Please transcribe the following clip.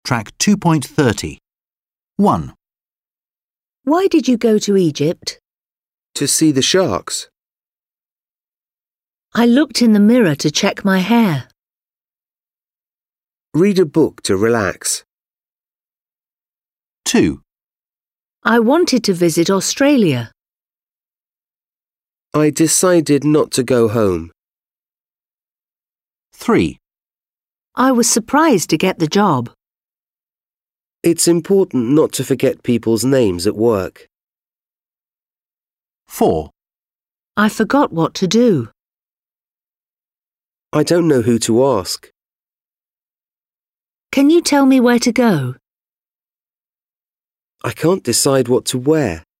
Track 2.30. 1, Why did you go to Egypt? To see the sharks. I looked in the mirror to check my hair. Read a book to relax. 2, I wanted to visit Australia. I decided not to go home. 3, I was surprised to get the job. It's important not to forget people's names at work. 4, I forgot what to do. I don't know who to ask. Can you tell me where to go? I can't decide what to wear.